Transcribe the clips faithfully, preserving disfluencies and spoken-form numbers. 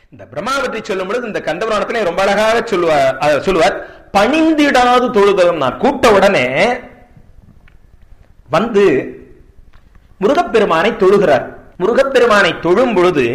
இந்த பிரம்மா பற்றி சொல்லும் பொழுது இந்த கந்தபுராணத்திலே ரொம்ப அழகாக சொல்லுவார் சொல்லுவார் பணிந்திடாது தொழுதலும். நான் கூட்ட உடனே வந்து முருகப்பெருமானை தொழுகிறார். முருகப்பெருமானை தொழும் பொழுது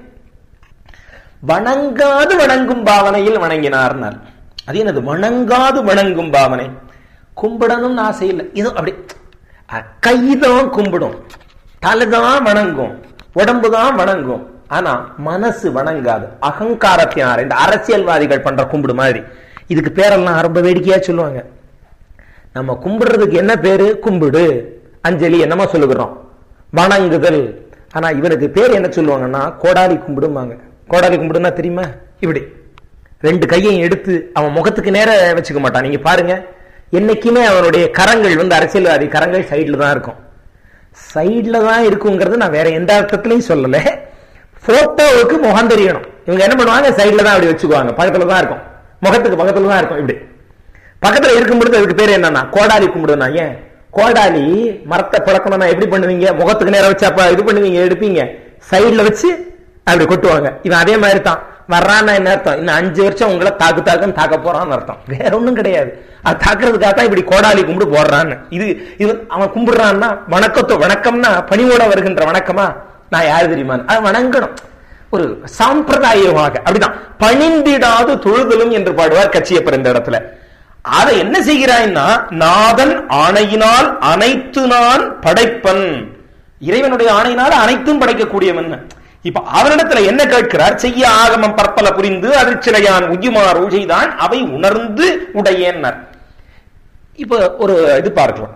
வணங்காது வணங்கும் பாவனையில் வணங்கினார். அது என்னது வணங்காது வணங்கும் பாவனை? கும்பிடணும்னு ஆசை இல்லை, இது அப்படி கைதான் கும்பிடும், தலைதான் வணங்கும், உடம்புதான் வணங்கும், ஆனா மனசு வணங்காது. அகங்காரத்தினார் இந்த அரசியல்வாதிகள் பண்ற கும்பிடு மாதிரி. இதுக்கு பேரெல்லாம் ரொம்ப வேடிக்கையா சொல்லுவாங்க. நம்ம கும்பிடுறதுக்கு என்ன பேரு? கும்பிடு, அஞ்சலி, என்னமா சொல்லுகிறோம், வணங்குதல். ஆனா இவனுக்கு பேர் என்ன சொல்லுவாங்கன்னா கோடாலி கும்பிடுவாங்க. கோடாலி கும்பிடுன்னா தெரியுமா? இப்படி ரெண்டு கையையும் எடுத்து அவன் முகத்துக்கு நேர வச்சுக்க மாட்டான். நீங்க பாருங்க, என்னைக்குமே அவனுடைய கரங்கள் வந்து அரசியல்வாதி கரங்கள் சைட்ல தான் இருக்கும். சைட்ல தான் இருக்குங்கிறது நான் வேற எந்த அர்த்தத்திலையும் சொல்லல. போட்டோவுக்கு முகம் தெரியணும். இவங்க என்ன பண்ணுவாங்க, சைட்ல தான் அப்படி வச்சுக்குவாங்க, பக்கத்துல தான் இருக்கும், முகத்துக்கு பக்கத்துல தான் இருக்கும். இப்படி பக்கத்துல இருக்கும்போது அதுக்கு பேர் என்னன்னா கோடாலி கும்பிடுனா. ஏன் கோடாலி மரத்தை பிளக்கணும்னா எப்படி பண்ணுவீங்க? முகத்துக்கு நேரம் வச்சு அப்ப இது பண்ணுவீங்க, எடுப்பீங்க, சைட்ல வச்சு அப்படி கொட்டுவாங்க. இவன் அதே மாதிரி தான் வர்றான்னா என்ன அர்த்தம்? இன்னும் அஞ்சு வருஷம் உங்களை தாக்கு தாக்குன்னு தாக்க போறான்னு அர்த்தம், வேற ஒண்ணும் கிடையாது. அது தாக்குறதுக்காக தான் இப்படி கோடாலி கும்பிடு போடுறான்னு. இது இது அவன் கும்பிடுறான்னா வணக்கத்தோ, வணக்கம்னா பணிவோட வருகின்ற வணக்கமா? நான் யாரு தெரியுமா? அது வணங்கணும், ஒரு சாம்பிரதாயமாக. அப்படிதான் பணிந்திடாது தொழுதலும் என்று பாடுவார் கச்சியப்பர் இந்த இடத்துல. அதை என்ன செய்கிறாய்னா, நாதன் ஆணையினால் அனைத்து நான் படைப்பன், இறைவனுடைய ஆணையினால் அனைத்தும் படைக்கக்கூடியவன். இப்ப அவரிடத்துல என்ன கேட்கிறார்? செய்ய ஆகமம் பற்பல புரிந்து அதிர்ச்சிலையான் உய்யுமாறு செய்தான் அவை உணர்ந்து உடையேன்னார். இப்ப ஒரு இது பார்க்கலாம்,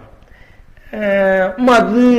மது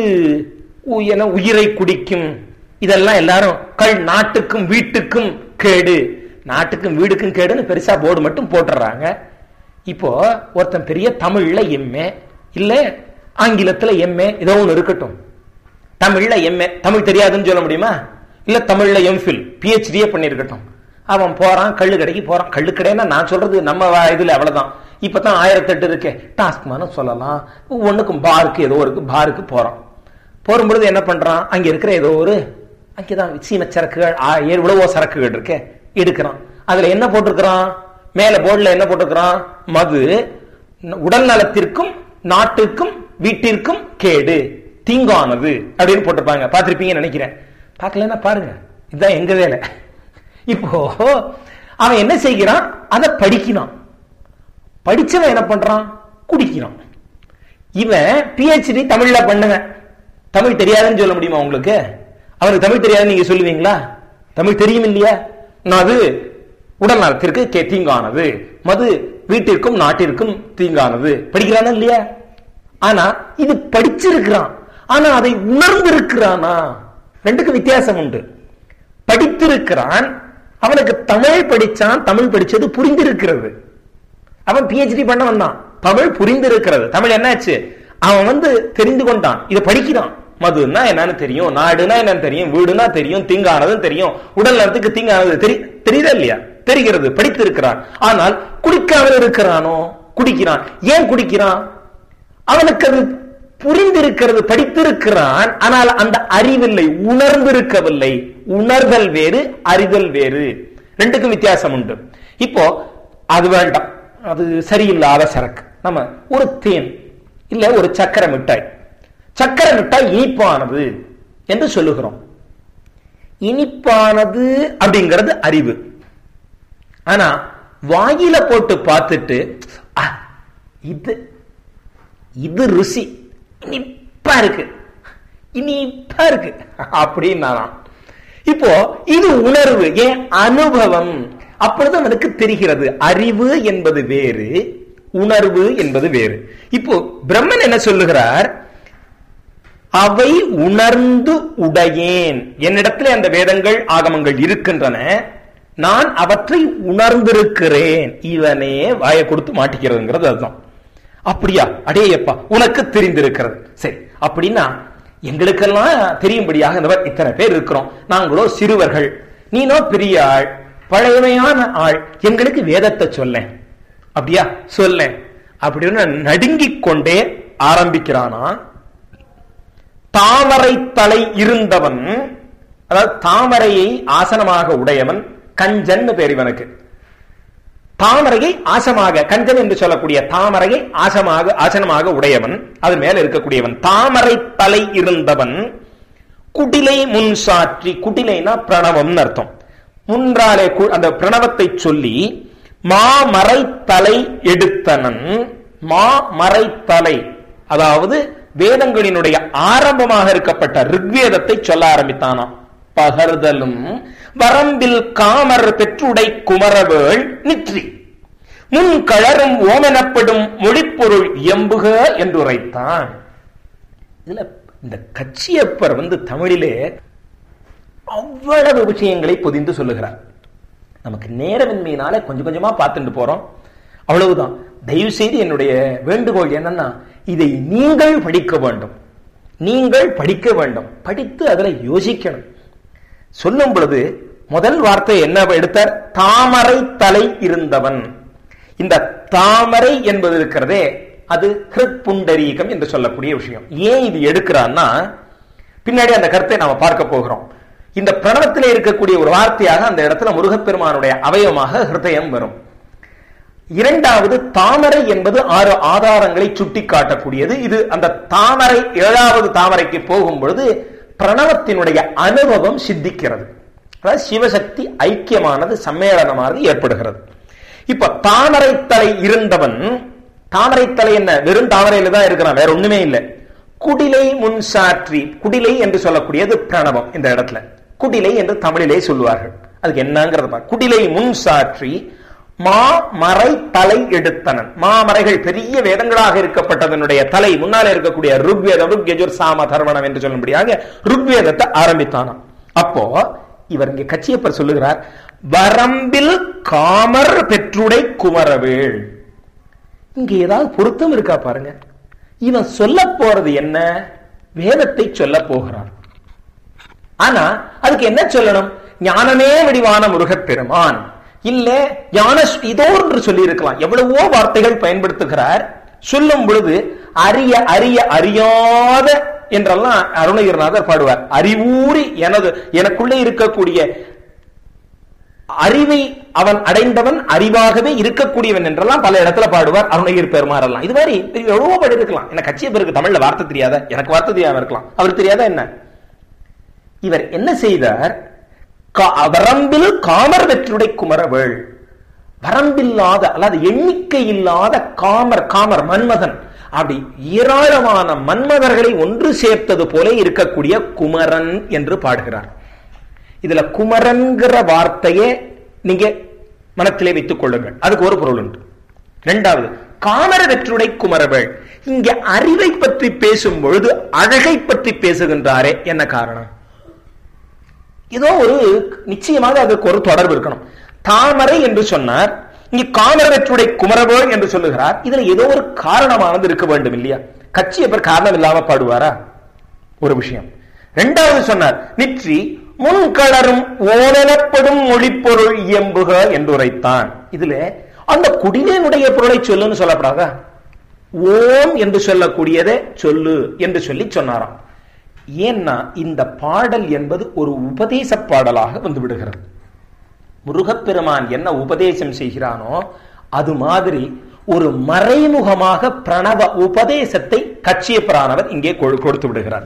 என உயிரை குடிக்கும், இதெல்லாம் எல்லாரும் கள் நாட்டுக்கும் வீட்டுக்கும் கேடு, நாட்டுக்கும் வீடுக்கும் கேடுன்னு பெருசா போர்டு மட்டும் போட்டுறாங்க. இப்போ ஒருத்தன் பெரிய தமிழ்ல எம்ஏ இல்ல ஆங்கிலத்துல எம்ஏ ஏதோ ஒண்ணு இருக்கட்டும், தமிழ்ல எம்ஏ, தமிழ் தெரியாதுன்னு சொல்ல முடியுமா? இல்ல தமிழ்ல எம்ஃபில் பிஹெச்டியே பண்ணிருக்கட்டும், அவன் போறான் கள்ளு கடைக்கு போறான். கள்ளு கடைன்னா நான் சொல்றது நம்ம இதுல அவ்வளவுதான். இப்பதான் ஆயிரத்தி எட்டு இருக்கே, டாஸ்க்மான சொல்லலாம், ஒண்ணுக்கும் பாருக்கு ஏதோ இருக்கு, பாருக்கு போறான். போகும்பொழுது என்ன பண்றான், அங்க இருக்கிற ஏதோ ஒரு அங்கேதான் சீன சரக்குகள் எவ்வளவோ சரக்குகள் இருக்கு, எடுக்கிறான். அதுல என்ன போட்டிருக்கிறான், மேல போர்டுல என்ன போட்டிருக்கிறான், மது உடல் நலத்திற்கும் நாட்டுக்கும் வீட்டிற்கும் கேடு, தீங்கானது அப்படின்னு போட்டிருப்பாங்க. பார்த்திருப்பீங்கன்னு நினைக்கிறேன். பார்க்கலன்னா பாருங்க, இதுதான் எங்க வேலை. இப்போ அவன் என்ன செய்கிறான், அதை படிக்கிறான். படிச்சவன் என்ன பண்றான், குடிக்கிறான். இவன் பிஹெச்டி தமிழ்ல பண்ணுங்க, தமிழ் தெரியாதுன்னு சொல்ல முடியுமா உங்களுக்கு? அவருக்கு தமிழ் தெரியாதுன்னு நீங்க சொல்லுவீங்களா? தமிழ் தெரியும் இல்லையா? அது உடல் நலத்திற்கு தீங்கானது, மது வீட்டிற்கும் நாட்டிற்கும் தீங்கானது, படிக்கிறானா இல்லையா? ஆனா இது படிச்சிருக்கிறான், ஆனா அதை உணர்ந்திருக்கிறானா? ரெண்டுக்கு வித்தியாசம் உண்டு. படித்திருக்கிறான், அவனுக்கு தமிழ் படிச்சான், தமிழ் படிச்சது புரிந்திருக்கிறது. அவன் பிஹெச்டி பண்ண வந்தான், தமிழ் புரிந்திருக்கிறது. தமிழ் என்னாச்சு, அவன் வந்து தெரிந்து கொண்டான், இதை படிக்கிறான். மதுன்னா என்னன்னு தெரியும், நாடுனா என்னன்னு தெரியும், வீடுனா தெரியும், தீங்கானதுன்னு தெரியும், உடல் நலத்துக்கு தீங்கானது தெரியுதா இல்லையா? தெரிகிறது, படித்திருக்கிறான். ஆனால் குடிக்காமல் இருக்கிறானோ? குடிக்கிறான். ஏன் குடிக்கிறான்? அவனுக்கு அது புரிந்திருக்கிறது, படித்திருக்கிறான், ஆனால் அந்த அறிவில்லை, உணர்ந்திருக்கவில்லை. உணர்தல் வேறு, அறிதல் வேறு, ரெண்டுக்கும் வித்தியாசம் உண்டு. இப்போ அது வேண்டாம், அது சரியில்லாத சரக்கு. நம்ம ஒரு தேன் இல்ல ஒரு சக்கரை மிட்டாய், சக்கரை மிட்டாய் இனிப்பானது என்று சொல்லுகிறோம். இனிப்பானது அப்படிங்கிறது அறிவு. ஆனா வாயில போட்டு பார்த்துட்டு இது இது ருசி, இனிப்பா இருக்கு, இனிப்பா இருக்கு அப்படின்னா, இப்போ இது உணர்வு, ஏன் அனுபவம். அப்பொழுது அவனுக்கு தெரிகிறது. அறிவு என்பது வேறு, உணர்வு என்பது வேறு. இப்போ பிரம்மன் என்ன சொல்லுகிறார், அவை உணர்ந்து உடையேன். என்னிடத்துல அந்த வேதங்கள் ஆகமங்கள் இருக்கின்றன, நான் அவற்றை உணர்ந்திருக்கிறேன். இவனே வாயை கொடுத்து மாட்டிக்கிறதுங்கிறது அதுதான். அப்படியா, அடேயப்பா உனக்கு தெரிந்திருக்கிறது. சரி, அப்படின்னா எங்களுக்கெல்லாம் தெரியும்படியாக இத்தனை பேர் இருக்கிறோம், நாங்களோ சிறுவர்கள், நீனோ பெரிய ஆள், பழையமையான ஆள், எங்களுக்கு வேதத்தை சொல்ல. அப்படியா சொல்ல அப்படின்னு நடுங்கிக் கொண்டே ஆரம்பிக்கிறானா. தாமரை தலை இருந்தவன், அதாவது தாமரையை ஆசனமாக உடையவன், கஞ்சன் பேர் இவனுக்கு. தாமரையை ஆசமாக, கஞ்சன் என்று சொல்லக்கூடிய தாமரையை ஆசமாக ஆசனமாக உடையவன், அது மேல இருக்கக்கூடியவன், தாமரை தலை இருந்தவன், குடிலை முன் சாற்றி, குடிலைனா பிரணவம் அர்த்தம், முன்றாலே அந்த பிரணவத்தை சொல்லி மாமறை தலை எடுத்தனன். மாமறை தலை அதாவது வேதங்களினுடைய ஆரம்பமாக இருக்கப்பட்ட ரிக்வேதத்தை சொல்ல ஆரம்பித்தானாம். பகர்தலும் வரம்பில் காமர் பெற்றுடை குமரவேள் நிற்றி முன் கழரும் ஓமெனப்படும் மொழிப்பொருள் எம்புக என்று உரைத்தான். இதுல இந்த கச்சியப்பர் வந்து தமிழிலே அவ்வளவு விஷயங்களை பொதிந்து சொல்லுகிறார். நமக்கு நேரமின்மையினால கொஞ்சம் கொஞ்சமா பார்த்துட்டு போறோம், அவ்வளவுதான். தயவு செய்து என்னுடைய வேண்டுகோள் என்னன்னா, இதை நீங்கள் படிக்க வேண்டும், நீங்கள் படிக்க வேண்டும், படித்து அதில் யோசிக்கணும். சொல்லும் பொழுது முதல் வார்த்தை என்ன எடுத்தார்? தாமரை தலை இருந்தவன். இந்த தாமரை என்பது இருக்கிறதே, அது ஹிருத்புண்டரீகம் என்று சொல்லக்கூடிய விஷயம். ஏன் இது எடுக்கிறான்னா, பின்னாடி அந்த கருத்தை நாம பார்க்க போகிறோம். இந்த பிரணவத்திலே இருக்கக்கூடிய ஒரு வார்த்தையாக அந்த இடத்துல முருகப்பெருமானுடைய அவயவமாக ஹிருதயம் வரும். இரண்டாவது, தாமரை என்பது ஆறு ஆதாரங்களை சுட்டி காட்டக்கூடியது. இது அந்த தாமரை ஏழாவது தாமரைக்கு போகும் பொழுது பிரணவத்தினுடைய அனுபவம் சித்திக்கிறது. அதாவது சிவசக்தி ஐக்கியமானது, சம்மேளனமானது ஏற்படுகிறது. இப்ப தாமரை தலை இருந்தவன், தாமரை தலை என்ன, வெறும் தாமரையில தான் இருக்கிறான், வேற ஒண்ணுமே இல்லை. குடிலை முன் சாற்றி, குடிலை என்று சொல்லக்கூடியது பிரணவம். இந்த இடத்துல குடிலை என்று தமிழிலே சொல்லுவார்கள். அதுக்கு என்னங்கிறத, குடிலை முன் சாற்றி மாமறை தலை எடுத்தனன். மாமறைகள் பெரிய வேதங்களாக இருக்கப்பட்டதனுடைய தலை முன்னாலே இருக்கக்கூடிய ருக்வேதம், ருக்யஜுர் சாம தர்வணம் என்று சொல்லும்படியாக ருக்வேதத்தை ஆரம்பித்தானாம். அப்போ இவர் இங்கே கச்சியப்பர் சொல்லுகிறார், வரம்பில் காமர் பெற்றுடை குமரவேள். இங்க ஏதாவது பொருத்தம் இருக்கா பாருங்க. இவன் சொல்ல போறது என்ன? வேதத்தை சொல்ல போகிறான். ஆனா அதுக்கு என்ன சொல்லணும்? ஞானமே வடிவான முருகப்பெருமான், இல்ல ஞான இதோ என்று சொல்லி இருக்கலாம். எவ்வளவோ வார்த்தைகள் பயன்படுத்துகிறார். சொல்லும் பொழுது அறிய அறிய அறியாத என்றெல்லாம் அருணகிரிநாதர் பாடுவார். அறிவூறி எனது எனக்குள்ளே இருக்கக்கூடிய அறிவை அவன் அடைந்தவன், அறிவாகவே இருக்கக்கூடியவன் என்றெல்லாம் பல இடத்துல பாடுவார் அருணகிரி பெருமாள் எல்லாம். இது மாதிரி எவ்வளவோ பாடி இருக்கலாம். என்ன கச்சியப்பருக்கு தமிழ்ல வார்த்தை தெரியாத, எனக்கு வார்த்தை தெரியாம இருக்கலாம், அவர் தெரியாத என்ன? இவர் என்ன செய்தார்? வரம்பில் காமர் வெற்றுடை குமரவேள். வரம்பில்லாத அல்லது எண்ணிக்கை இல்லாத காமர், காமர் மன்மதன், அப்படி ஏராளமான மன்மதர்களை ஒன்று சேர்த்தது போல இருக்கக்கூடிய குமரன் என்று பாடுகிறார். இதுல குமரன்கிற வார்த்தையே நீங்க மனத்திலே வைத்துக் கொள்ளுங்கள், அதுக்கு ஒரு பொருள் உண்டு. இரண்டாவது, காமர வெற்றுடை குமரவேள். இங்க அறிவை பற்றி பேசும் பொழுது அழகை பற்றி பேசுகின்றாரே, என்ன காரணம்? ஏதோ ஒரு நிச்சயமாக அதுக்கு ஒரு தொடர்பு இருக்கணும். தாமரை என்று சொன்னார், இங்க காமர வெற்றுடை குமரவேள் என்று சொல்லுகிறார். இதுல ஏதோ ஒரு காரணமானது இருக்க வேண்டும் இல்லையா? கச்சியப்பர் காரணம் இல்லாம பாடுவாரா? ஒரு விஷயம். இரண்டாவது சொன்னார், நிற்றி முன்கலரும் ஓனப்படும் மொழிப்பொருள் இயம்புக என்று உரைத்தான். இதுல அந்த குடிலேனுடைய பொருளை சொல்லுன்னு சொல்லப்படாதா? ஓம் என்று சொல்லக்கூடியதை சொல்லு என்று சொல்லி சொன்னாராம். ஏன்னா இந்த பாடல் என்பது ஒரு உபதேச பாடலாக வந்து விடுகிறது. முருகப்பெருமான் என்ன உபதேசம் செய்கிறானோ அது மாதிரி ஒரு மறைமுகமாக பிரணவ உபதேசத்தை கச்சியப்பரானவர் இங்கே கொடுத்து விடுகிறார்.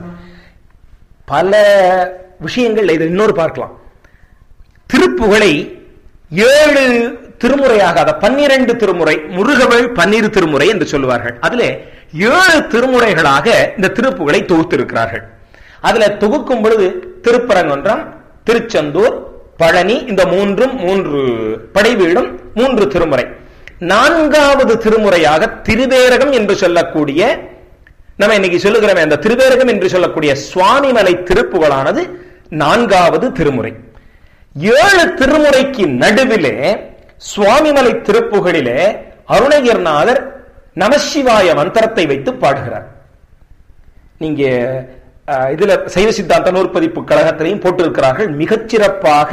பல விஷயங்கள் இதை இன்னொரு பார்க்கலாம். திருப்புகழை ஏழு திருமுறையாக, அத பன்னிரண்டு திருமுறை, முருகவேள் பன்னிரு திருமுறை என்று சொல்லுவார்கள். அதுல ஏழு திருமுறைகளாக இந்த திருப்புகழை தொகுத்திருக்கிறார்கள். அதுல தொகுக்கும் பொழுது திருப்பரங்குன்றம், திருச்செந்தூர், பழனி, இந்த மூன்றும் மூன்று படைவீடும் மூன்று திருமுறை. நான்காவது திருமுறையாக திருவேரகம் என்று சொல்லக்கூடிய, நம்ம இன்னைக்கு சொல்லுகிறோமே அந்த திருவேரகம் என்று சொல்லக்கூடிய சுவாமிமலை திருப்புகழானது நான்காவது திருமுறை. ஏழு திருமுறைக்கு நடுவிலே சுவாமிமலை திருப்புகளிலே அருணகிரிநாதர் நமசிவாய மந்திரத்தை வைத்து பாடுகிறார். நீங்க இதுல சைவ சித்தாந்த நூற்பதிப்பு கழகத்திலையும் போட்டிருக்கிறார்கள். மிகச்சிறப்பாக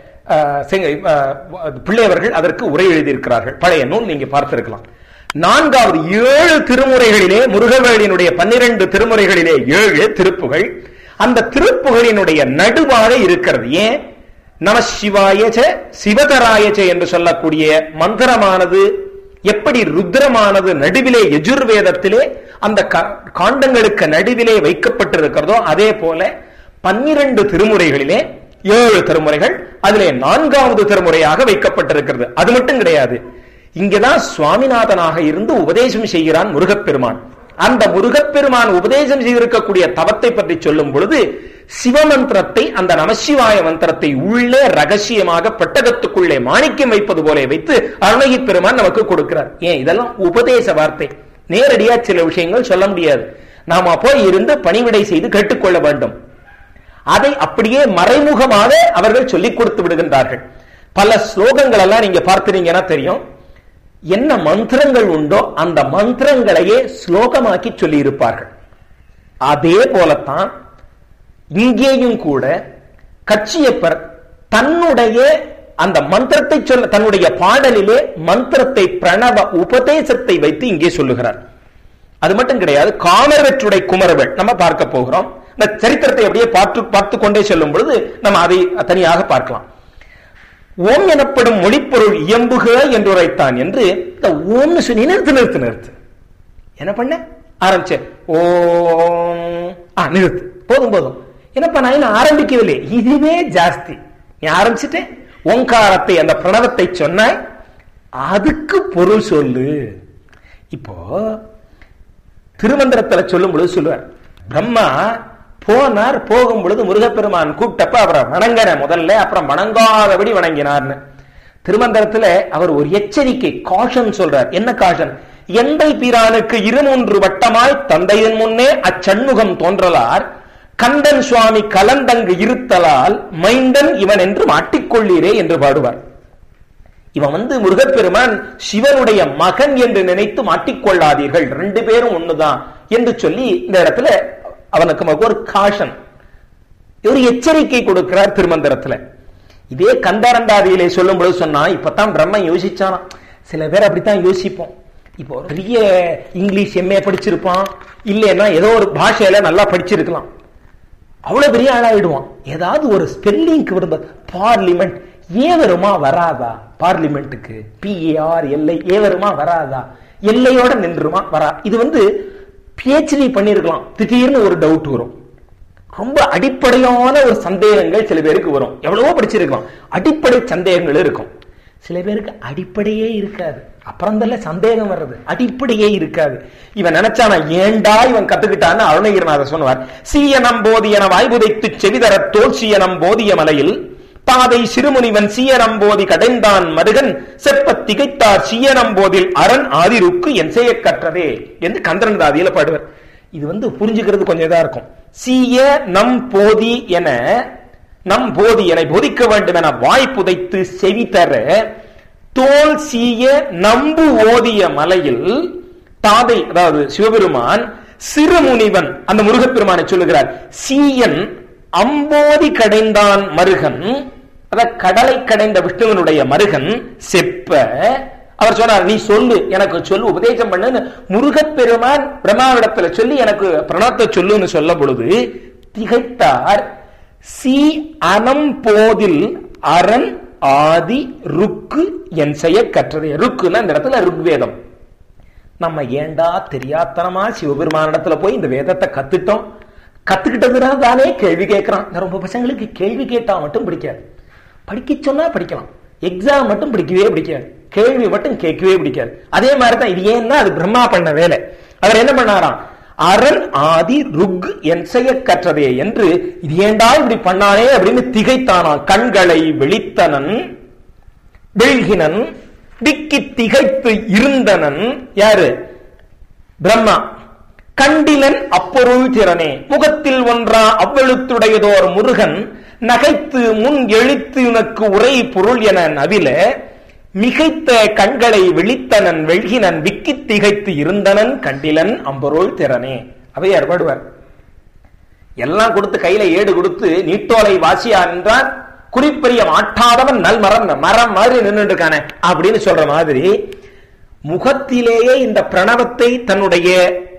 பிள்ளையவர்கள் அதற்கு உரை எழுதியிருக்கிறார்கள். பழைய நூல் நீங்க பார்த்திருக்கலாம். நான்காவது ஏழு திருமுறைகளிலே, முருகவேளினுடைய பன்னிரண்டு திருமுறைகளிலே ஏழு திருப்புகள், அந்த திருப்புகளினுடைய நடுவாக இருக்கிறது. ஏன்? நம சிவாயச்ச சிவதராயச்ச என்று சொல்லக்கூடிய மந்திரமானது எப்படி ருத்ரமானது நடுவிலே யஜுர்வேதத்திலே அந்த காண்டங்களுக்கு நடுவிலே வைக்கப்பட்டிருக்கிறதோ அதே போல பன்னிரண்டு திருமுறைகளிலே ஏழு திருமுறைகள் அதிலே நான்காவது திருமுறையாக வைக்கப்பட்டிருக்கிறது. அது மட்டும் கிடையாது, இங்கதான் சுவாமிநாதனாக இருந்து உபதேசம் செய்கிறான் முருகப்பெருமான். அந்த முருகப்பெருமான் உபதேசம் செய்திருக்கக்கூடிய தவத்தை பற்றி சொல்லும் பொழுது சிவமந்திரத்தை, அந்த நமசிவாய மந்திரத்தை உள்ளே ரகசியமாக பெட்டகத்துக்குள்ளே மாணிக்கம் வைப்பது போல வைத்து அருணகிரி பெருமான் நமக்கு கொடுக்கிறார். ஏன் இதெல்லாம் உபதேச வார்த்தை, நேரடியா சில விஷயங்கள் சொல்ல முடியாது. நாம போய் இருந்து பணிவிடை செய்து கேட்டுக்கொள்ள வேண்டும். அதை அப்படியே மறைமுகமாக அவர்கள் சொல்லிக் கொடுத்து விடுகின்றார்கள். பல ஸ்லோகங்கள் எல்லாம் நீங்க பார்த்துறீங்கன்னா தெரியும், என்ன மந்திரங்கள் உண்டோ அந்த மந்திரங்களையே ஸ்லோகமாக்கி சொல்லி இருப்பார்கள். அதே போலத்தான் இங்கேயும் கூட கச்சியப்பர் தன்னுடைய அந்த மந்திரத்தை சொல்ல, தன்னுடைய பாடலிலே மந்திரத்தை பிரணவ உபதேசத்தை வைத்து இங்கே சொல்லுகிறார். அது மட்டும் கிடையாது, காமர்வெற்றுடை குமரவேள் நம்ம பார்க்க போகிறோம். இந்த சரித்திரத்தை அப்படியே பார்த்து பார்த்து கொண்டே செல்லும் பொழுது நம்ம அதை தனியாக பார்க்கலாம். ஓம் எனப்படும் மொழிப்பொருள் இயம்புக என்று உரைத்தான் என்று இந்த ஓம்னு சொல்லி நிறுத்து நிறுத்து நிறுத்து என்ன பண்ண ஆரம்பிச்ச ஓம் ஆ நிறுத்து போதும் போதும். என்னப்பா நான் இன்னும் ஆரம்பிக்கவில்லை, இதுவே ஜாஸ்தி. நீ ஆரம்பிச்சுட்டு ஓங்காரத்தை அந்த பிரணவத்தை சொன்னாய், அதுக்கு பொருள் சொல்லு. இப்போ திருமந்திரத்துல சொல்லும் பொழுது சொல்லுவார், பிரம்மா போனார், போகும் பொழுது முருகப்பெருமான் கூப்பிட்டப்ப அவரை வணங்கின முதல்ல, அப்புறம் வணங்காதபடி வணங்கினார்னு. திருமந்திரத்துல அவர் ஒரு எச்சரிக்கை காஷன் சொல்றார். என்ன காஷன்? எந்தை பிரானுக்கு இருமூன்று வட்டமாய் தந்தையின் முன்னே அச்சண்முகம் தோன்றலார், கந்தன் சுவாமி கலந்தங்கு இருத்தலால் மைண்டன் இவன் என்று மாட்டிக்கொள்ளீரே என்று பாடுவார். இவன் வந்து முருகப்பெருமான் சிவனுடைய மகன் என்று நினைத்து மாட்டிக்கொள்ளாதீர்கள், ரெண்டு பேரும் ஒண்ணுதான் என்று சொல்லி இந்த இடத்துல அவனுக்கு ஒரு காஷன், ஒரு எச்சரிக்கை கொடுக்கிறார் திருமந்திரத்துல. இதே கந்தாரண்டாதியிலே சொல்லும் பொழுது சொன்னா, இப்பதான் பிரம்ம யோசிச்சானா. சில பேர் அப்படித்தான் யோசிப்போம். இப்போ பெரிய இங்கிலீஷ் எம்ஏ படிச்சிருப்பான், இல்லைன்னா ஏதோ ஒரு பாஷையில நல்லா படிச்சிருக்கலாம், அவ்வளவு பெரிய ஆளாயிடுவான். ஏதாவது ஒரு ஸ்பெல்லிங்க்கு வரும்ப பார்லிமெண்ட் ஏ வருமா வராதா? பார்லிமெண்ட்டுக்கு பிஏஆர் எல்ஐ ஏ வருமா வராதா? எல்லையோட நின்றுமா வரா? இது வந்து பிஹெச்டி பண்ணிருக்கலாம், திடீர்னு ஒரு டவுட் வரும். ரொம்ப அடிப்படையான ஒரு சந்தேகங்கள் சில பேருக்கு வரும். எவ்வளவோ படிச்சிருக்கலாம், அடிப்படை சந்தேகங்கள் இருக்கும். சில பேருக்கு அடிப்படையே இருக்காது, அப்புறம் தான் சந்தேகம் வர்றது. அடிப்படையே இருக்காது. இவன் நினைச்சானா ஏண்டா இவன் கத்துக்கிட்டான்னு அருணகிரிநாதர் சொன்னார். சீயனம் போதியன வாய்புதைத்து செவிதர தோல் சீயனம் போதிய மலையில் தாதை சிறுமுனிவன் சீயனம்போதி கடைந்தான் மருகன் செப்ப திகைத்தார் சீயனம்போதில் அரண் ஆதிருக்கு என் செய்ய கற்றதே என்று கந்தரன் தாதியில பாடுவார். இது வந்து புரிஞ்சுக்கிறது கொஞ்சம் இதா இருக்கும். சீய நம் போதி என நம் போதி என போதிக்க வேண்டும் என வாய் புதைத்து செவி தர தோல் சீய நம்பு ஓதிய மலையில் தாதை, அதாவது சிவபெருமான் சிறுமுனிவன் அந்த முருகப்பெருமானை சொல்லுகிறார். சீயன் அம்போதி கடைந்தான் மருகன், அத கடலை கடைந்த விஷ்ணுவனுடைய மருகன் செப்ப அவர் சொன்னார், நீ சொல்லு, எனக்கு சொல்லு, உபதேசம் பண்ணு. முருகப்பெருமான் பிரம்மாவிடத்துல சொல்லி எனக்கு பிரணத்தை சொல்லுன்னு சொல்ல பொழுது திகைத்தார். சி அனம் போதில் அரண் ஆதி ருக்கு என் செய்ய கற்றதே. ருக்குன்னா இந்த இடத்துல ருக்வேதம். நம்ம ஏண்டா தெரியாத்தனமா சிவபெருமானிடத்துல போய் இந்த வேதத்தை கத்துட்டோம், கத்துக்கிட்டதுனா தானே கேள்வி கேட்கிறான். ரொம்ப பசங்களுக்கு கேள்வி கேட்டா மட்டும் பிடிக்காது, படிக்க சொன்னா படிக்கலாம், எக்ஸாம் மட்டும் பிடிக்கவே பிடிக்காது, கேள்வி மட்டும் கேட்கவே பிடிக்காது. அதே மாதிரிதான் இது. ஏன்னா அது பிரம்மா பண்ண வேலை. அவர் என்ன பண்ணாராம், அரண் ஆதி ருக் என் செய்ய கற்றதே என்று இது ஏண்டா இப்படி பண்ணானே அப்படின்னு திகைத்தானான். கண்களை வெளித்தனன் வெள்கினன் திக்கி திகைத்து இருந்தனன். யாரு? பிரம்மா. கண்டிலன் அப்பொருள் திறனே முகத்தில் ஒன்றா அவ்வெழுத்துடையதோர் முருகன் நகைத்து முன் எழுத்து உனக்கு உரை பொருள் என நவில மிகைத்த கண்களை விழித்தனன் வெள்கினன் விக்கி திகைத்து இருந்தனன் கண்டிலன் அம்பொருள் திறனே. அவையார் பாடுவார். எல்லாம் கொடுத்து கையில ஏடு கொடுத்து நீட்டோலை வாசியா என்றான், குறிப்பறிய மாட்டாதவன் நல் மரம் மரம் மாதிரி நின்று இருக்கானே அப்படின்னு சொல்ற மாதிரி முகத்திலேயே இந்த பிரணவத்தை தன்னுடைய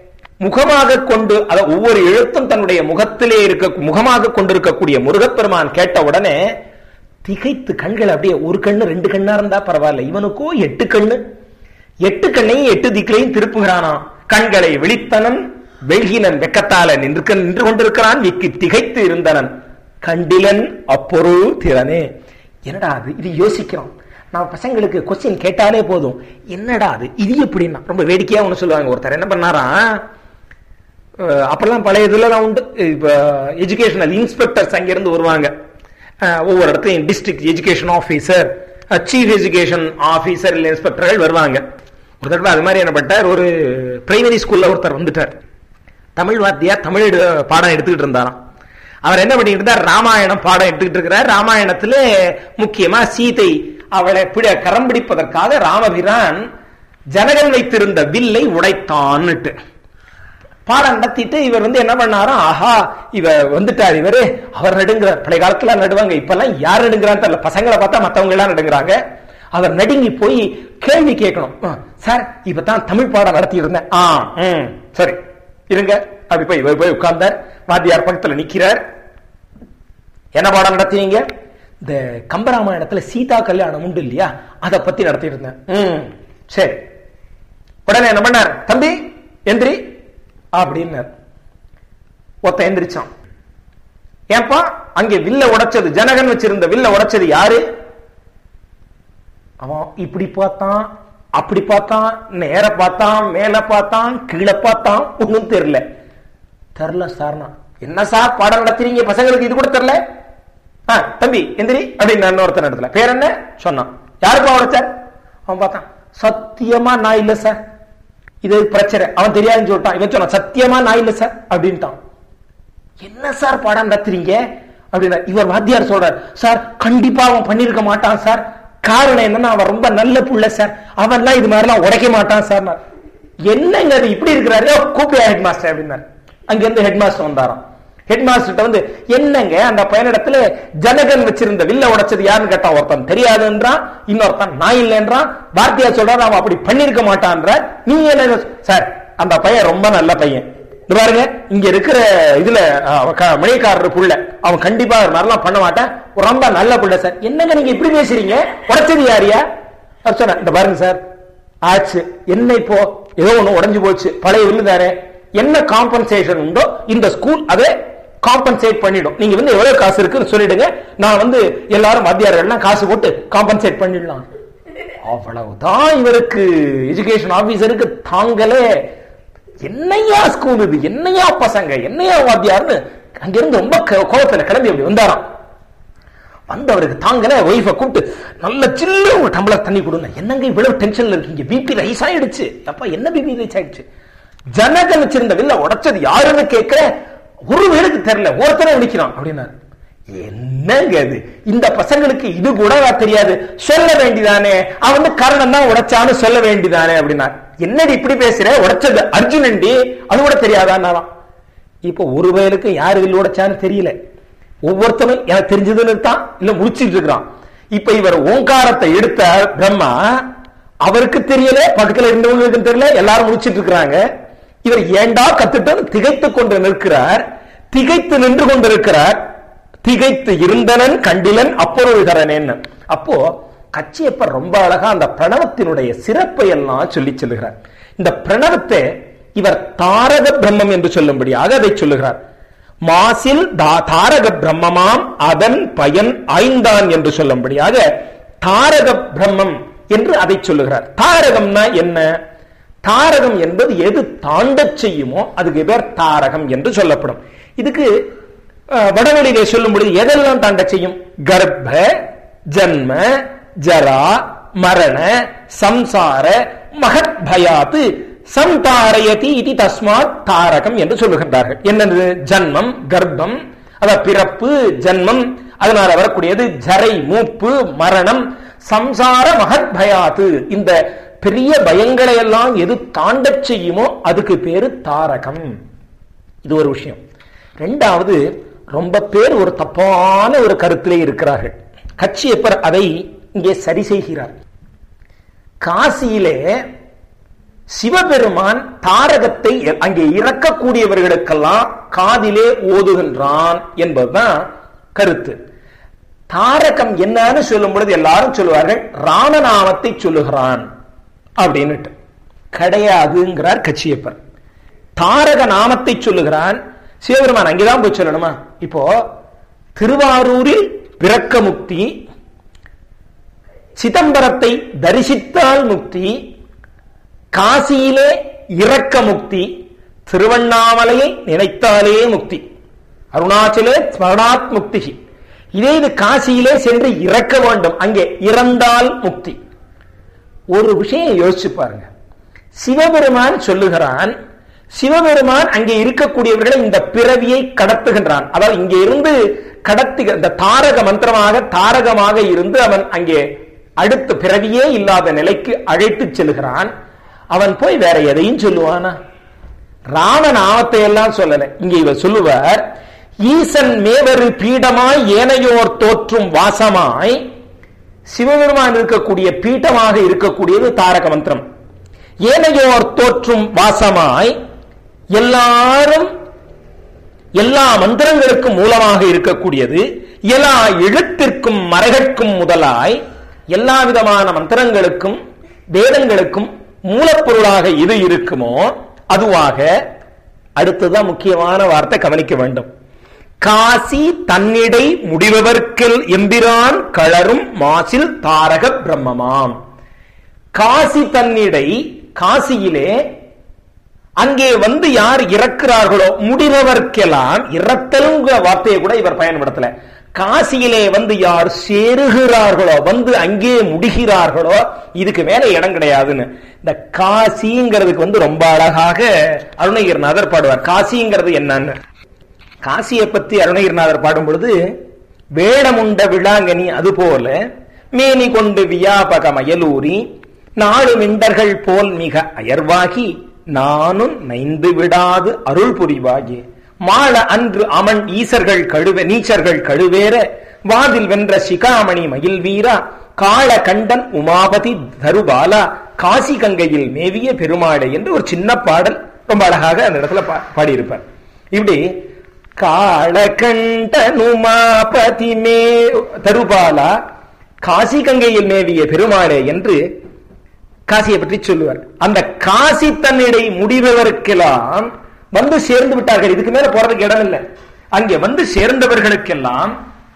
முகமாக கொண்டு, அத ஒவ்வொரு எழுத்தும் தன்னுடைய முகத்திலே இருக்க முகமாக கொண்டிருக்கக்கூடிய முருகப்பெருமான் கேட்ட உடனே திகைத்து கண்கள் அப்படியே ஒரு கண்ணு ரெண்டு கண்ணா இருந்தா பரவாயில்ல, இவனுக்கோ எட்டு கண்ணு, எட்டு கண்ணையும் எட்டு திக்கிலையும் திருப்புகிறானா. கண்களை விழித்தனன் வெள்கினன் வெக்கத்தால நின்று நின்று கொண்டிருக்கிறான், விக்கி திகைத்து இருந்தனன் கண்டிலன் அப்பொருள் திறனே. என்னடா அது, இது யோசிக்கிறோம். நான் பசங்களுக்கு கொஸ்டின் கேட்டாலே போதும், என்னடா அது இது எப்படின்னா ரொம்ப வேடிக்கையா ஒண்ணு சொல்லுவாங்க. ஒருத்தர் என்ன பண்ணாரா, அப்பெல்லாம் பழைய இதுலதான் உண்டு, இப்ப எஜுகேஷனல் இன்ஸ்பெக்டர்ஸ் அங்கிருந்து வருவாங்க, ஒவ்வொரு இடத்தையும் district education officer, chief education officer இல்ல இன்ஸ்பெக்டர்கள் வருவாங்க. ஒரு தடவை அது மாதிரி என்ன பண்ணிட்டார், ஒரு பிரைமரி ஸ்கூல்ல ஒருத்தர் வந்துட்டார், தமிழ் வாத்தியா தமிழ் பாடம் எடுத்துக்கிட்டு இருந்தாராம். அவர் என்ன பண்ணிட்டு இருந்தார், ராமாயணம் பாடம் எடுத்துக்கிட்டு இருக்கிறார். ராமாயணத்துல முக்கியமா சீதை அவளை பிட கரம் பிடிப்பதற்காக ராமபிரான் ஜனகன் வைத்திருந்த வில்லை உடைத்தான்னுட்டு பாடம் நடத்திட்டு இவர் வந்து என்ன பண்ணாராம், ஆஹா இவ வந்துட்டார் இவரு, அவர் நடுங்கிறார். பழைய காலத்துல நடுவாங்க, இப்ப எல்லாம் யார் நடுங்கிறான்னு தெரியல, பசங்களை பார்த்தா மத்தவங்க எல்லாம் நடுங்கிறாங்க. அவர் நடுங்கி போய் கேள்வி கேட்கணும். சார் இப்பதான் தமிழ் பாடம் நடத்தி இருந்தேன். ஆ ம் சரி இருங்க, அப்படி போய் இவர் போய் உட்கார்ந்தார். வாத்தியார் பக்கத்துல நிக்கிறார். என்ன பாடம் நடத்தினீங்க? இந்த கம்பராமாயணத்துல சீதா கல்யாணம் உண்டு இல்லையா, அதை பத்தி நடத்திட்டு இருந்தேன். ம் சரி. உடனே என்ன பண்ணார், தம்பி எந்திரி அப்படின்னு ஒருத்த எந்திரிச்சான். ஏப்பா அங்கே வில்ல உடைச்சது, ஜனகன் வச்சிருந்த வில்ல உடைச்சது யாரு? அவன் இப்படி பார்த்தான், அப்படி பார்த்தான், நேர பார்த்தான், மேல பார்த்தான், கீழே பார்த்தான், ஒன்னும் தெரியல. தெரியல சார்னா. என்ன சார் பாடம் நடத்துறீங்க, பசங்களுக்கு இது கூட தெரியல? தம்பி எந்திரி அப்படின்னு ஒருத்தன் இடத்துல பேர் என்ன சொன்னான். யாருப்பா உடைச்சார்? அவன் பார்த்தான், சத்தியமா நான் இல்ல சார், இது பிரச்சனை. அவன் தெரியாதுன்னு சொல்லிட்டான். இவன் சொன்னான், சத்தியமா நான் இல்ல சார் அப்படின்ட்டான். என்ன சார் பாடம் நடத்துறீங்க அப்படின்னா, இவர் வாத்தியார் சொல்றார், சார் கண்டிப்பா அவன் பண்ணிருக்க மாட்டான் சார், காரணம் என்னன்னா அவன் ரொம்ப நல்ல புள்ள சார், அவன்லாம் இது மாதிரிலாம் உடைக்க மாட்டான் சார். என்னங்க அது இப்படி இருக்கிறாரு, கூப்பியா ஹெட் மாஸ்டர் அப்படின்னாரு. அங்க இருந்து ஹெட் மாஸ்டர் வந்தாராம். ஹெட் மாஸ்டர் வந்து, என்னங்க அந்த பையனிடத்துல ஜனகன் வச்சிருந்த வில்ல உடைச்சது யாருன்னு கேட்டான். ஒருத்தன் தெரியாதுன்றான், இன்னொருத்தன் நான் இல்லைன்றான். வார்த்தையா சொல்றான், அவன் அப்படி பண்ணிருக்க மாட்டான்ற. நீங்க என்ன சார், அந்த பையன் ரொம்ப நல்ல பையன் பாருங்க, இங்க இருக்கிற இதுல மணிக்காரர் புள்ள, அவன் கண்டிப்பா மாதிரிலாம் பண்ண மாட்டான், ரொம்ப நல்ல புள்ள சார். என்னங்க நீங்க இப்படி பேசுறீங்க, உடைச்சது யாரியா? சொன்ன இந்த பாருங்க சார், ஆச்சு என்ன இப்போ ஏதோ ஒண்ணு உடைஞ்சு போச்சு, பழைய வில்லுதாரே, என்ன காம்பன்சேஷன் உண்டோ இந்த ஸ்கூல் அதை காம்பன்சேட் பண்ணிடும். நீங்க வந்து எவ்வளவு காசு இருக்குன்னு சொல்லிடுங்க, நான் வந்து எல்லாரும் மத்தியார்கள் காசு போட்டு காம்பன்சேட் பண்ணிடலாம். அவ்வளவுதான் இவருக்கு எஜுகேஷன் ஆபீசருக்கு தாங்களே. என்னையா ஸ்கூல் இது, என்னையா பசங்க, என்னையா வாத்தியார்னு அங்கிருந்து ரொம்ப கோபத்துல கிளம்பி அப்படி வந்தாராம். வந்தவருக்கு தாங்களே ஒய்ஃபை கூப்பிட்டு நல்ல சில்லு ஒரு டம்ளர் தண்ணி கொடுங்க. என்னங்க இவ்வளவு டென்ஷன்ல இருக்கீங்க, பிபி ரைஸ் ஆயிடுச்சு. அப்பா என்ன பிபி ரைஸ் ஆயிடுச்சு? ஜனகன் வச்சிருந்த வில்ல உடைச்சது யாருன்னு கேட்க ஒரு வேலுக்கு தெரியல, ஒருத்தரை நிக்கிறான் அப்படின்னாரு. என்னங்க இது, இந்த பசங்களுக்கு இது கூட தெரியாது, சொல்ல வேண்டிதானே, அவன் வந்து காரணம் தான் உடைச்சான்னு சொல்ல வேண்டிதானே அப்படின்னா. என்னடி இப்படி பேசுற, உடைச்சது அர்ஜுனண்டி, அது கூட தெரியாதான்னாலாம். இப்ப ஒரு வயலுக்கு யாரு வில் உடைச்சான்னு தெரியல, ஒவ்வொருத்தரும் எனக்கு தெரிஞ்சதுன்னு இருக்கான், இல்ல முடிச்சிட்டு இருக்கிறான். இப்ப இவர் ஓங்காரத்தை எடுத்த பிரம்மா, அவருக்கு தெரியல, பக்கத்துல இருந்தவங்களுக்கு தெரியல, எல்லாரும் முடிச்சிட்டு இருக்கிறாங்க. இவர் ஏண்டா கத்துட்டு திகைத்து கொண்டு நிற்கிறார், திகைத்து நின்று கொண்டிருக்கிறார். திகைத்து இருந்தனன் கண்டிலன் அப்பொருள்கரனேன்னு. அப்போ கச்சியப்பர் ரொம்ப அழகா அந்த பிரணவத்தினுடைய சிறப்பை எல்லாம் சொல்லி சொல்லுகிறார். இந்த பிரணவத்தை இவர் தாரக பிரம்மம் என்று சொல்லும்படியாக அதை சொல்லுகிறார். மாசில் தாரக பிரம்மமாம் அதன் பயன் ஐந்தான் என்று சொல்லும்படியாக தாரக பிரம்மம் என்று அதை சொல்லுகிறார். தாரகம்னா என்ன? தாரகம் என்பது எது தாண்டச் செய்யுமோ அதுக்கு பேர் தாரகம் என்று சொல்லப்படும். இதுக்கு வடவெளியிலே சொல்லும்படி எதெல்லாம் தாண்ட செய்யும்? கர்ப்ப ஜன்ம ஜரா மரண சம்சார மகத் பயாத்து சந்தாரயதி இது தஸ்மாத் தாரகம் என்று சொல்லுகின்றார்கள். என்னது? ஜன்மம், கர்ப்பம், அத பிறப்பு, ஜன்மம், அதனால வரக்கூடியது ஜரை மூப்பு, மரணம், சம்சார மகத் பயாத்து. இந்த பெரிய பயங்களை எல்லாம் எது தாண்டச் செய்யுமோ அதுக்கு பேரு தாரகம். இது ஒரு விஷயம். ரெண்டாவது, ரொம்ப பேர் ஒரு தப்பான ஒரு கருத்திலே இருக்கிறார்கள். கச்சியப்பர் அதை இங்கே சரி செய்கிறார். காசியிலே சிவபெருமான் தாரகத்தை அங்கே இறக்கக்கூடியவர்களுக்கெல்லாம் காதிலே ஓதுகின்றான் என்பதுதான் கருத்து. தாரகம் என்னன்னு சொல்லும் பொழுது எல்லாரும் சொல்லுவார்கள் ராமநாமத்தை சொல்லுகிறான் அப்படின்னுட்டு. கிடையாதுங்கிறார் கச்சியப்பர். தாரக நாமத்தை சொல்லுகிறான். சிவபெருமான் அங்கேதான் போய் சொல்லணுமா? இப்போ திருவாரூரில் பிறக்க முக்தி, சிதம்பரத்தை தரிசித்தால் முக்தி, காசியிலே இறக்க முக்தி, திருவண்ணாமலையை நினைத்தாலே முக்தி, அருணாச்சலே ஸ்மரணாத் முக்தி. இதே இது காசியிலே சென்று இறக்க வேண்டும், அங்கே இறந்தால் முக்தி. ஒரு விஷயம் யோசிச்சு பாருங்க. சிவபெருமான் சொல்லுகிறான், சிவபெருமான் அங்கே இருக்கக்கூடியவர்களை இந்த பிறவியை கடத்துகின்றான். அதாவது இங்கே இருந்து கடத்து இந்த தாரக மந்திரமாக தாரகமாக இருந்து அவன் அங்கே அடுத்த பிறவியே இல்லாத நிலைக்கு அழைத்து செல்கிறான். அவன் போய் வேற எதையும் சொல்லுவானா? ராமநாமத்தை எல்லாம் சொல்லல. இங்க இவர் சொல்லுவார், ஈசன் மேவரு பீடமாய் ஏனையோர் தோற்றும் வாசமாய். சிவபெருமான் இருக்கக்கூடிய பீட்டமாக இருக்கக்கூடியது தாரக மந்திரம். ஏனையோர் தோற்றும் வாசமாய், எல்லாரும் எல்லா மந்திரங்களுக்கும் மூலமாக இருக்கக்கூடியது, எல்லா எழுத்திற்கும் மறைகற்கும் முதலாய், எல்லா விதமான மந்திரங்களுக்கும் வேதங்களுக்கும் மூலப்பொருளாக இது இருக்குமோ அதுவாக. அடுத்ததான் முக்கியமான வார்த்தை, கவனிக்க வேண்டும். காசி தன்னிடை முடிவவர்க்கெல் எம்பிரான் களரும் மாசில் தாரக பிரம்மமாம். காசி தன்னிடை, காசியிலே அங்கே வந்து யார் இறக்கிறார்களோ முடிவவர்க்கெல்லாம், இறத்தலுங்கிற வார்த்தையை கூட இவர் பயன்படுத்தல. காசியிலே வந்து யார் சேருகிறார்களோ, வந்து அங்கே முடிகிறார்களோ, இதுக்கு மேல இடம் கிடையாதுன்னு. இந்த காசிங்கிறதுக்கு வந்து ரொம்ப அழகாக அருணகிரிநாதர் பாடுவார். காசிங்கிறது என்னன்னு, காசியை பத்தி அருணகிரிநாதர் பாடும் பொழுது, வேடமுண்ட விளாங்கனி அது போல மேனி கொண்டு வியாபக மயலூரி நாலு மிண்டர்கள் போல் மிக அயர்வாகி நானும் நைந்து விடாது அருள் புரிவாகி மாள அன்று அமன் ஈசர்கள் கழுவ நீச்சர்கள் கழுவேற வாதில் வென்ற சிகாமணி மயில் வீரா காள கண்டன் உமாபதி தருபாலா காசி கங்கையில் மேவிய பெருமாளை என்று ஒரு சின்ன பாடல் ரொம்ப அழகாக அந்த இடத்துல பாடியிருப்பார். இப்படி காளகண்டன் உமாபதி மே தருபாலா காசி கங்கையில் மேவிய பெருமாளே என்று காசியை பற்றி சொல்லுவார். அந்த காசி தன்னிடை முடிவதற்கெல்லாம் வந்து சேர்ந்து விட்டார்கள். இதுக்கு மேல போறதுக்கு இடம் இல்லை. அங்கே வந்து சேர்ந்தவர்களுக்கெல்லாம்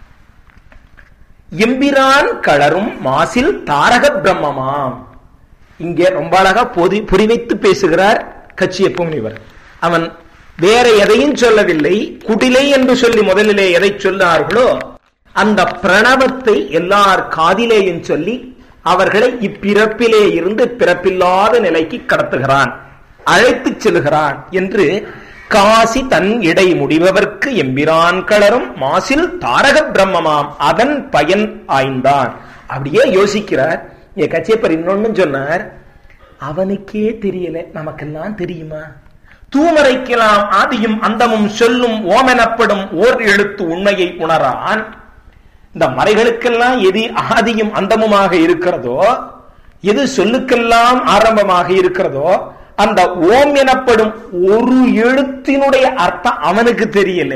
எம்பிரான் களரும் மாசில் தாரக பிரம்மமாம். இங்கே ரொம்ப அழகா பொதி புரிவைத்து பேசுகிறார் கச்சியப்ப முனிவர். அவன் வேற எதையும் சொல்லவில்லை. குடிலை என்று சொல்லி முதலிலே எதை சொன்னார்களோ அந்த பிரணவத்தை எல்லார் காதிலேயும் சொல்லி அவர்களை இப்பிறப்பிலே இருந்து பிறப்பில்லாத நிலைக்கு கடத்துகிறான், அழைத்து செல்கிறான் என்று காசி தன் இடை முடிவதற்கு எம்பிரான் களரும் மாசில் தாரக பிரம்மமாம் அதன் பயன் ஆய்ந்தான். அப்படியே யோசிக்கிறார். என் கச்சியப்பர் இன்னொன்னு சொன்னார், அவனுக்கே தெரியல, நமக்கெல்லாம் தெரியுமா? தூமரைக்கலாம் ஆதியும் அந்தமும் சொல்லும் ஓமெனப்படும் ஓர் எழுத்து உண்மையை உணரான். இந்த மறைகளுக்கெல்லாம் எது ஆதியும் அந்தமுமாக இருக்கிறதோ, எது சொல்லுக்கெல்லாம் ஆரம்பமாக இருக்கிறதோ, அந்த ஓம் எனப்படும் ஒரு எழுத்தினுடைய அர்த்தம் அவனுக்கு தெரியல.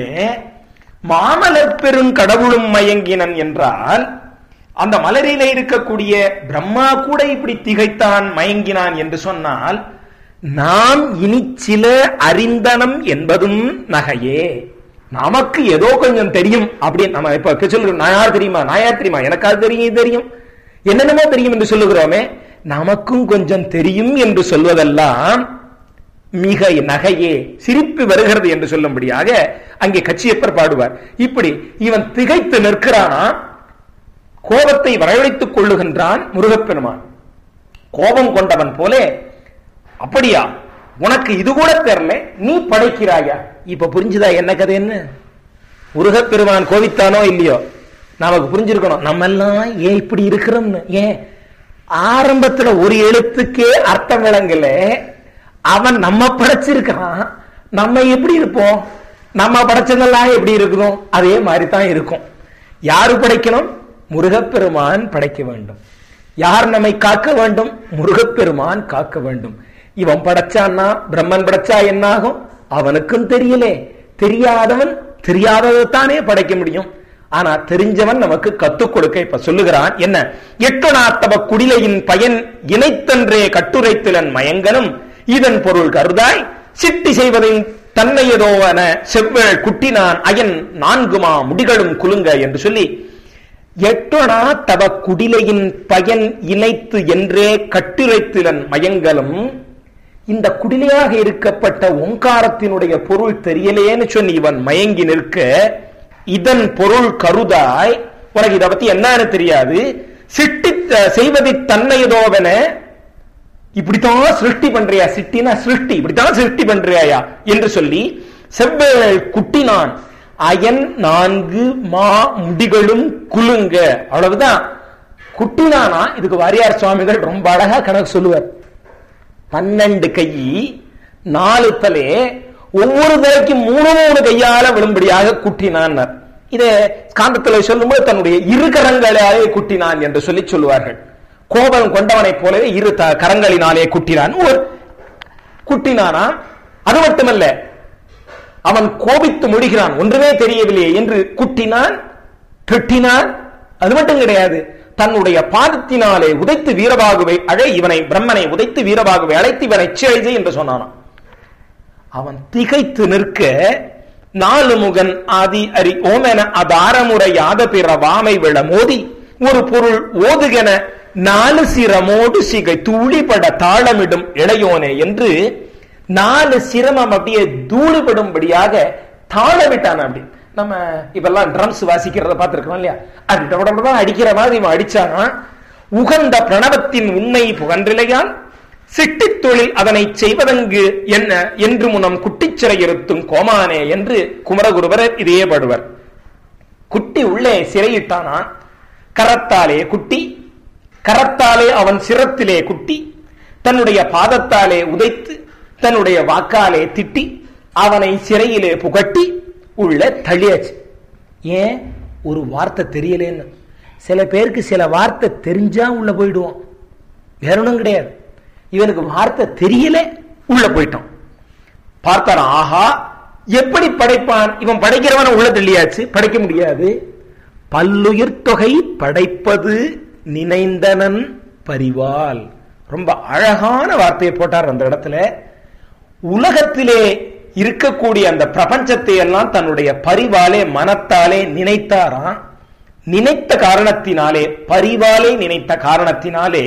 மாமலர் பெரும் கடவுளும் மயங்கினன் என்றால் அந்த மலரிலே இருக்கக்கூடிய பிரம்மா கூட இப்படி திகைத்தான் மயங்கினான் என்று சொன்னால், நாம் இனி சில அறிந்தனம் என்பதும் நகையே. நமக்கு ஏதோ கொஞ்சம் தெரியும் அப்படின்னு நம்ம இப்ப சொல்லுறோம். நான் யார் தெரியுமா, நான் யார் தெரியுமா, எனக்கு அது தெரியும் தெரியும் என்னென்னமோ தெரியும் என்று சொல்லுகிறோமே, நமக்கும் கொஞ்சம் தெரியும் என்று சொல்வதெல்லாம் மிக நகையே, சிரிப்பு வருகிறது என்று சொல்லும்படியாக அங்கே கச்சியப்பர் பாடுவார். இப்படி இவன் திகைத்து நிற்கிறானா, கோபத்தை வரவழைத்துக் கொள்ளுகின்றான் முருகப்பெருமான். கோபம் கொண்டவன் போலே, அப்படியா உனக்கு இது கூட தெரியல, நீ படைக்கிறாயா? இப்ப புரிஞ்சுதா என்ன கதை? என்ன முருகப்பெருமான் கோவித்தானோ இல்லையோ, நமக்கு புரிஞ்சிருக்கணும் நம்ம எல்லாம் ஏன் இப்படி இருக்கிறோம்னு. ஏன் ஆரம்பத்துல ஒரு எழுத்துக்கே அர்த்தம் விளங்கல, அவன் நம்ம படைச்சிருக்கான், நம்ம எப்படி இருப்போம்? நம்ம படைச்சதெல்லாம் எப்படி இருக்கணும்? அதே மாதிரி தான் இருக்கும். யாரு படைக்கணும்? முருகப்பெருமான் படைக்க வேண்டும். யார் நம்மை காக்க வேண்டும்? முருகப்பெருமான் காக்க வேண்டும். இவன் படைச்சான்னா பிரம்மன் படைச்சா என்னாகும்? அவனுக்கும் தெரியலே. தெரியாதவன் தெரியாததைத்தானே படைக்க முடியும். ஆனா தெரிஞ்சவன் நமக்கு கத்துக் கொடுக்க இப்ப சொல்லுகிறான். என்ன? எட்டுணாத்தவ குடிலையின் பயன் இணைத்தன்றே கட்டுரைத்திலன் மயங்கனும் இதன் பொருள் கருதாய் சிட்டி செய்வதின் தன்னையதோவன செவ்வேள் குட்டினான் அயன் நான்குமா முடிகளும் குலுங்க என்று சொல்லி எட்டொணா தவ குடிலையின் பயன் இணைத்து என்றே கட்டுரைத்திலன் மயங்கலும், இந்த குடிலையாக இருக்கப்பட்ட ஓங்காரத்தினுடைய பொருள் தெரியலேன்னு சொல்லி இவன் மயங்கி நிற்க, இதன் பொருள் கருதாய், உனக்கு இதை பத்தி என்னன்னு தெரியாது, சிட்டி செய்வதை தன்னையதோவன, இப்படித்தான் சிருஷ்டி பண்றியா, சிட்டினா சிருஷ்டி, இப்படித்தான் சிருஷ்டி பண்றியா என்று சொல்லி செவ்வேள் குட்டினான் அயன் நான்கு மா முடிகளும் குலுங்க. அவ்வளவுதான். குட்டினானா இதுக்கு வாரியார் சுவாமிகள் ரொம்ப அழகா கணக்கு சொல்லுவார். பன்னெண்டு கை, நாலு தலை, ஒவ்வொரு தலைக்கு மூணு மூணு கையால விழும்படியாக குட்டினான். இதை காந்தத்துல சொல்லும்போது தன்னுடைய இரு கரங்களாலே குட்டினான் என்று சொல்லி சொல்லுவார்கள். கோபம் கொண்டவனை போலவே இரு கரங்களினாலே குட்டினான் குட்டினானா. அது மட்டுமல்ல, அவன் கோபித்து முடிகிறான், ஒன்றுமே தெரியவில்லையே என்று குட்டினான் திட்டினான். அது மட்டும் கிடையாது, தன்னுடைய பாதத்தினாலே உதைத்து வீரபாகுவை அழை, இவனை பிரம்மனை உதைத்து வீரபாகுவை அழைத்து இவனை செய்து என்று சொன்னான். அவன் திகைத்து நிற்க, நாலு முகன் ஆதி அரி ஓமென அதாரமுறை யாத பிற வாமை விழ மோதி ஒரு பொருள் ஓதுகென நாலு சிரமோடு சிகை தூளிபட தாளமிடும் இளையோனே என்று நாலு சிரமம் அப்படியே தூளிபடும்படியாக தாளமிட்டான். அப்படி நம்ம இப்பெல்லாம் ட்ரம்ஸ் வாசிக்கிறத பார்த்திருக்கோம் இல்லையா, அது அடிக்கிற மாதிரி இவன் அடிச்சானா. உகந்த பிரணவத்தின் உண்மை புகன்றிலையால் சிட்டி தொழில் அதனை செய்வதங்கு என்ன என்று முனம் குட்டிச்சிறை இருத்தும் கோமானே என்று குமரகுருவர் இதையே பாடுவர். குட்டி உள்ளே சிறையிட்டானா, கரத்தாலே குட்டி, கரத்தாலே அவன் சிரத்திலே குட்டி, தன்னுடைய பாதத்தாலே உதைத்து தன்னுடைய வாக்காலே திட்டி அவனை சிறையிலே புகட்டி உள்ள தள்ளியாச்சு. ஏன்? ஒரு வார்த்தை தெரியலேன்னு. சில பேருக்கு சில வார்த்தை தெரிஞ்சா உள்ள போயிடுவோம், வேற ஒன்றும் கிடையாது. இவனுக்கு வார்த்தை தெரியல, உள்ள போயிட்டான். பார்த்தார, ஆஹா எப்படி படைப்பான் இவன், படைக்கிறவன உள்ள தள்ளியாச்சு, படைக்க முடியாது. பல்லுயிர் தொகை படைப்பது நினைந்தனன் பரிவால். ரொம்ப அழகான வார்த்தையை போட்டார் அந்த இடத்துல. உலகத்திலே இருக்கக்கூடிய அந்த பிரபஞ்சத்தை எல்லாம் தன்னுடைய பரிவாலே மனத்தாலே நினைத்தாராம். நினைத்த காரணத்தினாலே, பரிவாலே நினைத்த காரணத்தினாலே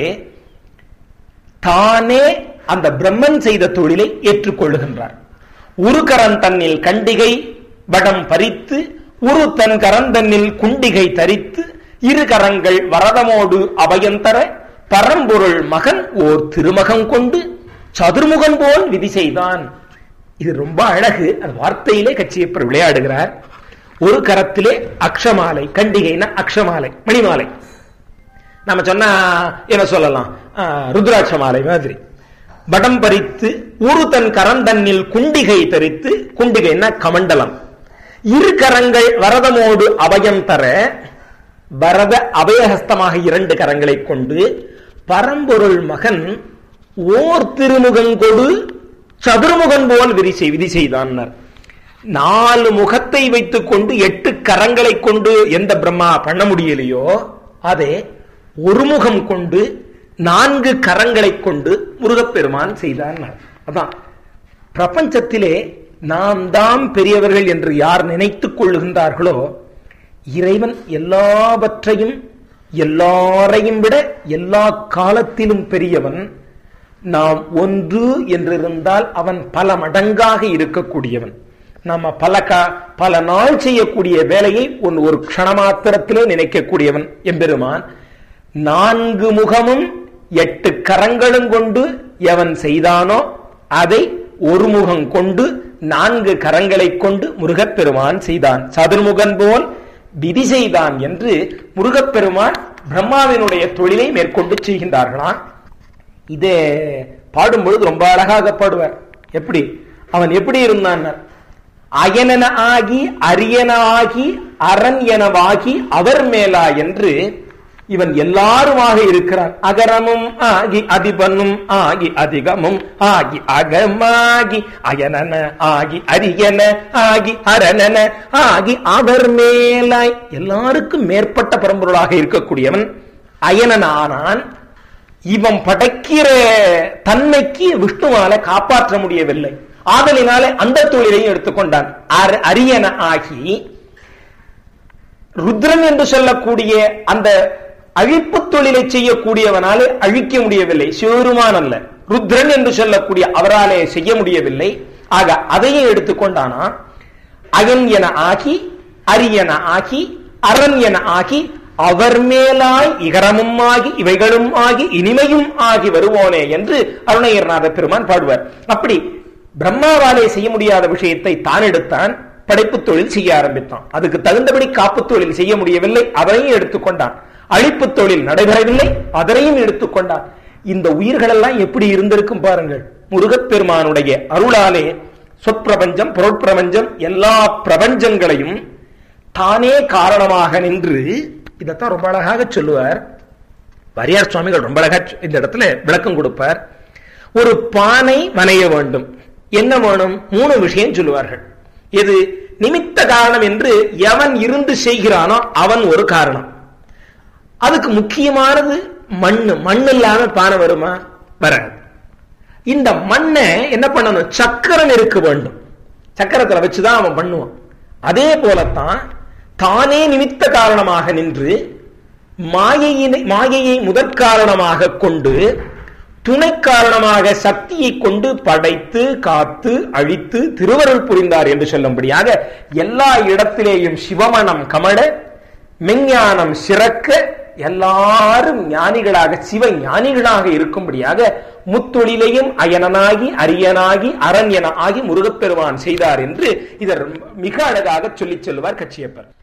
தானே அந்த பிரம்மன் செய்த தொழிலை ஏற்றுக்கொள்ளுகின்றார். ஒரு கரன் தன்னில் கண்டிகை வடம் பறித்து, ஒரு தன் கரந்தன்னில் குண்டிகை தரித்து, இரு கரங்கள் வரதமோடு அபயந்தர பரம்பொருள் மகன் ஓர் திருமகன் கொண்டு சதுர்முகன் போல் விதி செய்தான். இது ரொம்ப அழகு. அந்த வார்த்தையிலே கச்சியப்பர் விளையாடுகிறார். ஒரு கரத்திலே அக்ஷமாலை, கண்டிகைனா அக்ஷமாலை, மணிமாலை. நம்ம சொன்னா என்ன சொல்லலாம், ருத்ராட்ச மாலை மாதிரி. வடம் பறித்து, ஒரு தன் கரந்தன்னில் குண்டிகை தரித்து, குண்டிகைனா கமண்டலம். இரு கரங்கள் வரதமோடு அபயம் தர, வரத அபயஹஸ்தமாக இரண்டு கரங்களை கொண்டு பரம்பொருள் மகன் ஓர் திருமுகன் கொடு சதுர்முகன் போல் விதி விதி செய்தான். நாலு முகத்தை வைத்துக் கொண்டு எட்டு கரங்களை கொண்டு எந்த பிரம்மா பண்ண முடியலையோ அதே ஒரு முகம் கொண்டு நான்கு கரங்களை கொண்டு முருகப்பெருமான் செய்தான். அதான் பிரபஞ்சத்திலே நாம் தான் பெரியவர்கள் என்று யார் நினைத்துக் கொள்ளுகின்றார்களோ, இறைவன் எல்லாவற்றையும் எல்லாரையும் விட எல்லா காலத்திலும் பெரியவன். நாம் ஒன்று என்றிருந்தால் அவன் பல மடங்காக இருக்கக்கூடியவன். நம்ம பல பல நாள் செய்யக்கூடிய வேலையை ஒரு க்ஷணமாத்திரத்திலே நினைக்கக்கூடியவன் எம்பெருமான். நான்கு முகமும் எட்டு கரங்களும் கொண்டு எவன் செய்தானோ அதை ஒரு முகம் கொண்டு நான்கு கரங்களை கொண்டு முருகப்பெருமான் செய்தான். சதுர்முகன் போல் விதி செய்தான் என்று முருகப்பெருமான் பிரம்மாவினுடைய தொழிலை மேற்கொண்டு செய்கின்றார்களாம். இதே பாடும்பொழுது ரொம்ப அழகாக பாடுவார். எப்படி அவன் எப்படி இருந்தான், அயனன ஆகி அரியன ஆகி அரண் எனவாகி அவர் மேலா என்று இவன் எல்லாருமாக இருக்கிறான். அகரமும் ஆகி அதிபனும் ஆகி அதிகமும் ஆகி அகமாகி அயனன ஆகி அரியன ஆகி அரணன ஆகி அவர் மேலாய் எல்லாருக்கும் மேற்பட்ட பரம்பொருளாக இருக்கக்கூடியவன் அயனனானான். இவன் படைக்கிற தன்மைக்கு விஷ்ணுவால காப்பாற்ற முடியவில்லை. ஆதலினாலே அந்த தொழிலையும் எடுத்துக்கொண்டான். அரியன ஆகி ருத்ரன் என்று சொல்லக்கூடிய அந்த அழிப்பு தொழிலை செய்யக்கூடியவனாலே அழிக்க முடியவில்லை. சிவருமான் அல்ல, ருத்ரன் என்று சொல்லக்கூடிய அவராலே செய்ய முடியவில்லை. ஆக அதையும் எடுத்துக்கொண்டானா அயன் என ஆகி அரியன ஆகி அரண் என ஆகி அவர் மேலாய் இகரமும் ஆகி இவைகளும் ஆகி இனிமையும் ஆகி வருவோனே என்று அருணகிரிநாத பெருமான் பாடுவார். அப்படி பிரம்மாவாலே செய்ய முடியாத விஷயத்தை தான் எடுத்தான், படைப்பு தொழில் செய்ய ஆரம்பித்தான். அதுக்கு தகுந்தபடி காப்பு தொழில் செய்ய முடியவில்லை, அதையும் எடுத்துக்கொண்டான். அழிப்பு தொழில் நடைபெறவில்லை, அதனையும் எடுத்துக்கொண்டான். இந்த உயிர்கள் எல்லாம் எப்படி இருந்திருக்கும் பாருங்கள். முருகப்பெருமானுடைய அருளாலே சொற்பிரபஞ்சம் பொருட்பிரபஞ்சம் எல்லா பிரபஞ்சங்களையும் தானே காரணமாக நின்று, இதைத்தான் ரொம்ப அழகாக சொல்லுவார் வாரியார் சுவாமிகள். ரொம்ப அழகா இந்த இடத்துல விளக்கம் கொடுப்பார். ஒரு பானை வனைய வேண்டும், என்ன வேணும்? மூணு விஷயம் சொல்லுவார்கள். எது நிமித்த காரணம் என்று எவன் இருந்து செய்கிறானோ அவன் ஒரு காரணம். அதுக்கு முக்கியமானது மண்ணு. மண் இல்லாம பானை வருமா? வராது. இந்த மண்ணை என்ன பண்ணணும்? சக்கரம் இருக்க வேண்டும். சக்கரத்துல வச்சுதான் அவன் பண்ணுவான். அதே போலத்தான் தானே நிமித்த காரணமாக நின்று மாயையினை மாயையை முதற் காரணமாக கொண்டு துணை காரணமாக சக்தியை கொண்டு படைத்து காத்து அழித்து திருவருள் புரிந்தார் என்று சொல்லும்படியாக எல்லா இடத்திலேயும் சிவமணம் கமட மெஞ்ஞானம் சிறக்க எல்லாரும் ஞானிகளாக சிவ ஞானிகளாக இருக்கும்படியாக முத்தொழிலையும் அயனனாகி அரியனாகி அரண் என ஆகி முருகப்பெருமான் செய்தார் என்று இதர் மிக அழகாக சொல்லிச் சொல்லுவார் கச்சியப்பர்.